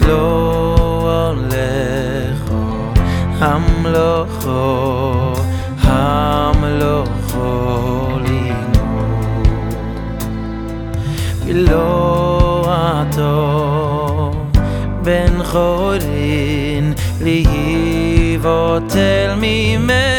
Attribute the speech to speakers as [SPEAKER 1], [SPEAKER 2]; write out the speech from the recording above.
[SPEAKER 1] לא הולכו המלוכו לימו ולא עתו בן חורין להיבוטל ממנו